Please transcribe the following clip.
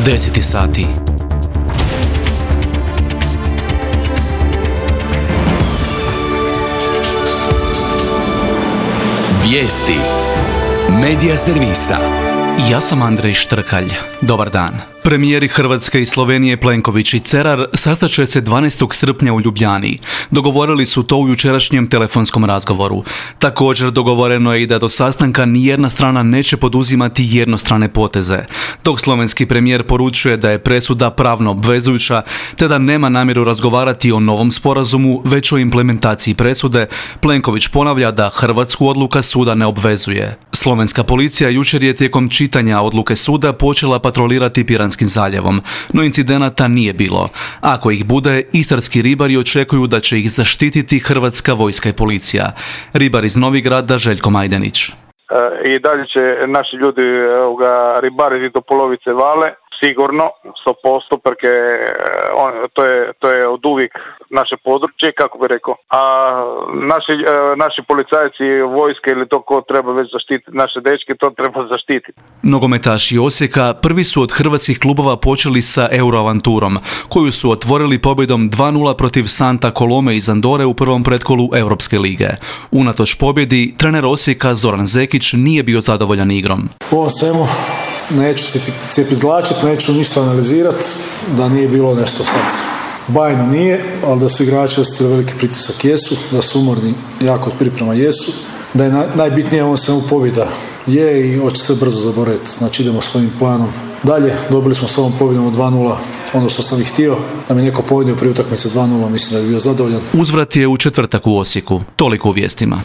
10 sati. Vijesti Medija servisa. Ja sam Andrej Štrkalj. Dobar dan. Premijeri Hrvatske i Slovenije Plenković i Cerar sastaće se 12. srpnja u Ljubljani. Dogovorili su to u jučerašnjem telefonskom razgovoru. Također dogovoreno je i da do sastanka nijedna strana neće poduzimati jednostrane poteze. Dok slovenski premijer poručuje da je presuda pravno obvezujuća, te da nema namjeru razgovarati o novom sporazumu, već o implementaciji presude, Plenković ponavlja da Hrvatsku odluka suda ne obvezuje. Slovenska policija jučer je tijekom čitanja odluke suda počela patrolirati Piranskim zaljevom, no incidenata nije bilo. Ako ih bude, istarski ribari očekuju da će ih zaštititi Hrvatska vojska i policija. Ribar iz Novigrada Željko Majdenić. I dalje će naši ljudi ribariti do polovice vale, sigurno, 100%, perché to je od uvijek naše područje, kako bi rekao. A naši policajci, vojske ili to ko treba već zaštititi, naše dečke, to treba zaštititi. Nogometaši Osijeka prvi su od hrvatskih klubova počeli sa Euroavanturom, koju su otvorili pobjedom 2-0 protiv Santa Colome iz Andore u prvom pretkolu Europske lige. Unatoč pobjedi, trener Osijeka Zoran Zekić nije bio zadovoljan igrom. U ovom svemu neću se cijepidlačiti, neću ništa analizirati, da nije bilo nešto sad bajno nije, ali da su igrači osjetili veliki pritisak jesu, da su umorni jako od priprema jesu, da je najbitnije ovom svemu pobjeda je i hoće se brzo zaboraviti, znači idemo svojim planom dalje. Dobili smo s ovom pobjedom od 2-0 ono što sam i htio, da mi neko pobjedio prije utakmice 2-0, mislim da je bio zadovoljan. Uzvrat je u četvrtak u Osijeku. Toliko u vijestima.